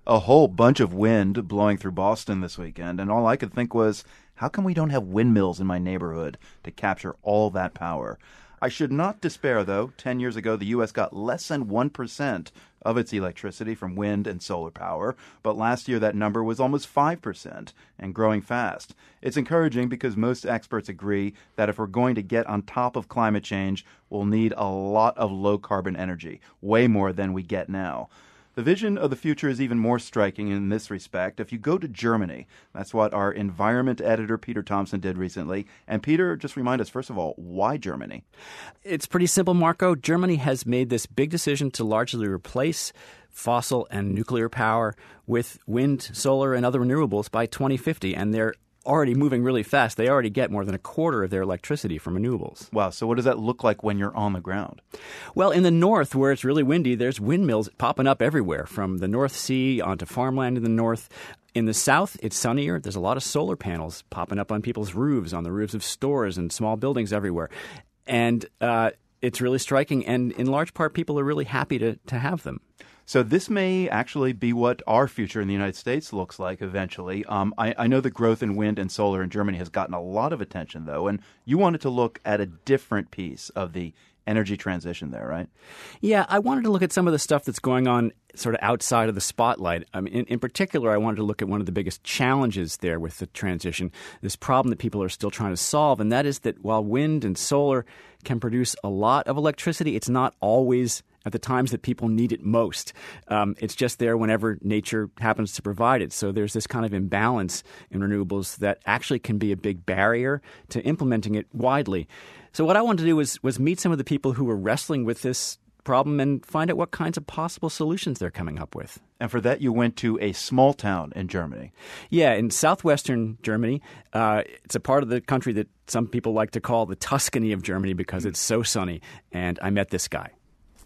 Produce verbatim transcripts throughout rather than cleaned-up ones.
a whole bunch of wind blowing through Boston this weekend, and all I could think was, how come we don't have windmills in my neighborhood to capture all that power? I should not despair, though. Ten years ago, the U S got less than one percent of its electricity from wind and solar power, but last year that number was almost five percent and growing fast. It's encouraging because most experts agree that if we're going to get on top of climate change, we'll need a lot of low-carbon energy, way more than we get now. The vision of the future is even more striking in this respect. If you go to Germany, that's what our environment editor Peter Thompson did recently. And Peter, just remind us, first of all, why Germany? It's pretty simple, Marco. Germany has made this big decision to largely replace fossil and nuclear power with wind, solar, and other renewables by twenty fifty, and they're already moving really fast. They already get more than a quarter of their electricity from renewables. Wow. So what does that look like when you're on the ground? Well, in the north, where it's really windy, there's windmills popping up everywhere, from the North Sea onto farmland in the north. In the south, it's sunnier. There's a lot of solar panels popping up on people's roofs, on the roofs of stores and small buildings everywhere. And uh, it's really striking. And in large part, people are really happy to, to have them. So this may actually be what our future in the United States looks like eventually. Um, I, I know the growth in wind and solar in Germany has gotten a lot of attention, though, and you wanted to look at a different piece of the energy transition there, right? Yeah, I wanted to look at some of the stuff that's going on sort of outside of the spotlight. I mean, in, in particular, I wanted to look at one of the biggest challenges there with the transition, this problem that people are still trying to solve, and that is that while wind and solar can produce a lot of electricity, it's not always at the times that people need it most. Um, it's just there whenever nature happens to provide it. So there's this kind of imbalance in renewables that actually can be a big barrier to implementing it widely. So what I wanted to do was, was meet some of the people who were wrestling with this problem and find out what kinds of possible solutions they're coming up with. And for that, you went to a small town in Germany. Yeah, in southwestern Germany. Uh, it's a part of the country that some people like to call the Tuscany of Germany because it's so sunny. And I met this guy.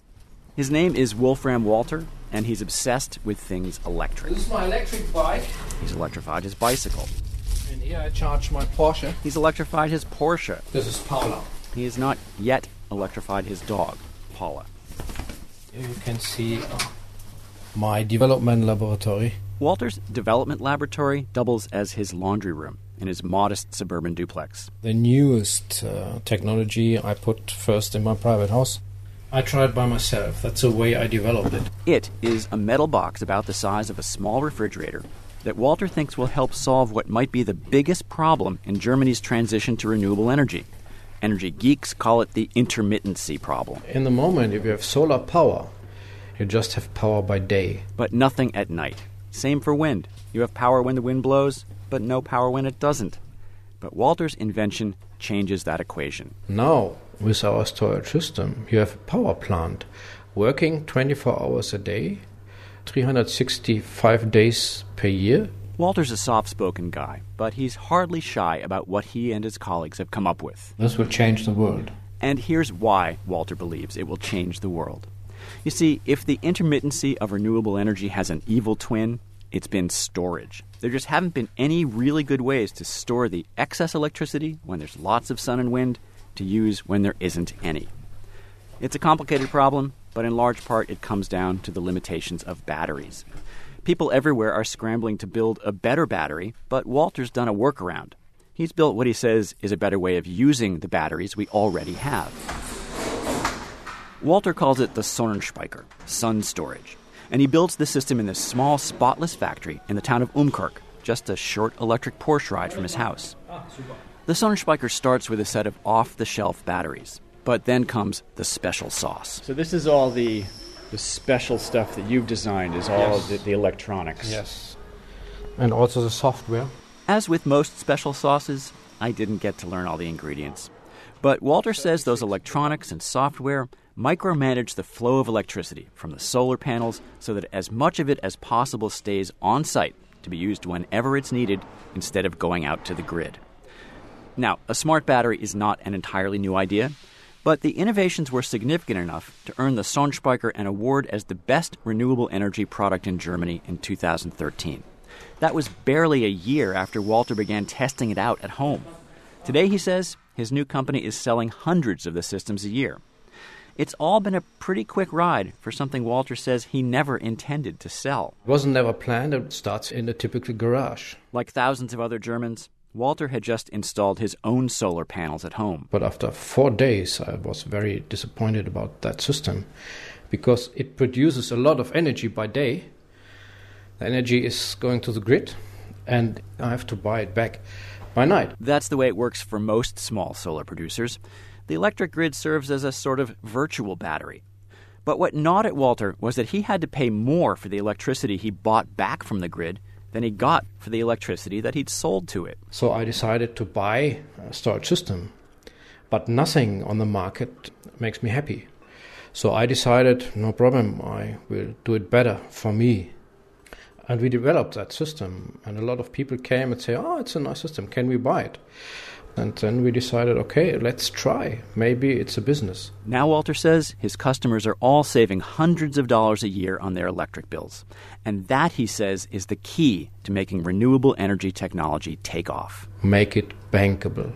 His name is Wolfram Walter, and he's obsessed with things electric. This is my electric bike. He's electrified his bicycle. And here I charge my Porsche. He's electrified his Porsche. This is Paula. He has not yet electrified his dog, Paula. Here you can see my development laboratory. Walter's development laboratory doubles as his laundry room in his modest suburban duplex. The newest uh, technology I put first in my private house. I tried by myself. That's the way I developed it. It is a metal box about the size of a small refrigerator that Walter thinks will help solve what might be the biggest problem in Germany's transition to renewable energy. Energy geeks call it the intermittency problem. In the moment, if you have solar power, you just have power by day. But nothing at night. Same for wind. You have power when the wind blows, but no power when it doesn't. But Walter's invention changes that equation. Now, with our storage system, you have a power plant working twenty-four hours a day, three hundred sixty-five days per year. Walter's a soft-spoken guy, but he's hardly shy about what he and his colleagues have come up with. This will change the world. And here's why Walter believes it will change the world. You see, if the intermittency of renewable energy has an evil twin, it's been storage. There just haven't been any really good ways to store the excess electricity when there's lots of sun and wind to use when there isn't any. It's a complicated problem, but in large part it comes down to the limitations of batteries. People everywhere are scrambling to build a better battery, but Walter's done a workaround. He's built what he says is a better way of using the batteries we already have. Walter calls it the Sonnenspeicher, sun storage. And he builds the system in this small, spotless factory in the town of Umkirk, just a short electric Porsche ride from his house. The Sonnenspeicher starts with a set of off-the-shelf batteries, but then comes the special sauce. So this is all the the special stuff that you've designed, is all yes. the, the electronics. Yes. And also the software. As with most special sauces, I didn't get to learn all the ingredients. But Walter says those electronics and software micromanage the flow of electricity from the solar panels so that as much of it as possible stays on site to be used whenever it's needed instead of going out to the grid. Now, a smart battery is not an entirely new idea, but the innovations were significant enough to earn the Sonnenspeicher an award as the best renewable energy product in Germany in two thousand thirteen. That was barely a year after Walter began testing it out at home. Today, he says, his new company is selling hundreds of the systems a year. It's all been a pretty quick ride for something Walter says he never intended to sell. It wasn't never planned. It starts in a typical garage. Like thousands of other Germans, Walter had just installed his own solar panels at home. But after four days, I was very disappointed about that system because it produces a lot of energy by day. The energy is going to the grid, and I have to buy it back by night. That's the way it works for most small solar producers. The electric grid serves as a sort of virtual battery. But what gnawed at Walter was that he had to pay more for the electricity he bought back from the grid than he got for the electricity that he'd sold to it. So I decided to buy a storage system. But nothing on the market makes me happy. So I decided, no problem, I will do it better for me. And we developed that system. And a lot of people came and say, oh, it's a nice system, can we buy it? And then we decided, okay, let's try. Maybe it's a business. Now Walter says his customers are all saving hundreds of dollars a year on their electric bills. And that, he says, is the key to making renewable energy technology take off. Make it bankable.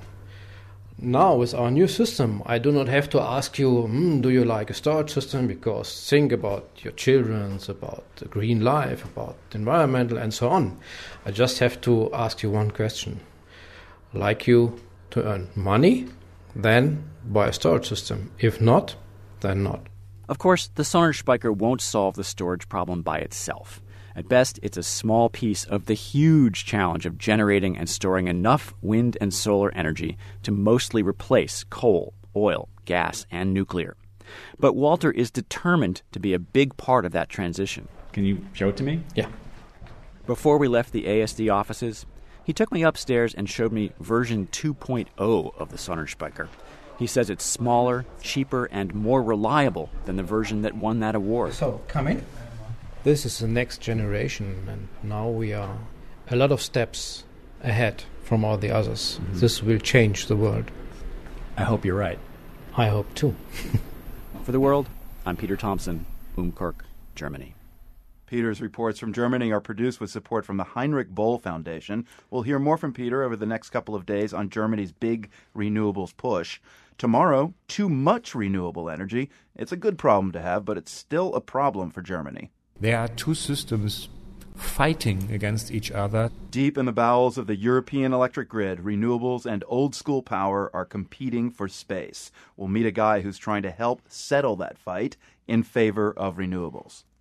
Now, with our new system, I do not have to ask you, mm, do you like a storage system? Because think about your children, about the green life, about the environmental, and so on. I just have to ask you one question. Like you to earn money, then buy a storage system. If not, then not. Of course, the Sonnenspeicher won't solve the storage problem by itself. At best, it's a small piece of the huge challenge of generating and storing enough wind and solar energy to mostly replace coal, oil, gas, and nuclear. But Walter is determined to be a big part of that transition. Can you show it to me? Yeah. Before we left the A S D offices, he took me upstairs and showed me version two point oh of the Sonnenspeicher. He says it's smaller, cheaper, and more reliable than the version that won that award. So, come in. This is the next generation, and now we are a lot of steps ahead from all the others. Mm-hmm. This will change the world. I hope you're right. I hope too. For The World, I'm Peter Thompson, Umkirk, Germany. Peter's reports from Germany are produced with support from the Heinrich Boll Foundation. We'll hear more from Peter over the next couple of days on Germany's big renewables push. Tomorrow, too much renewable energy. It's a good problem to have, but it's still a problem for Germany. There are two systems fighting against each other. Deep in the bowels of the European electric grid, renewables and old-school power are competing for space. We'll meet a guy who's trying to help settle that fight in favor of renewables.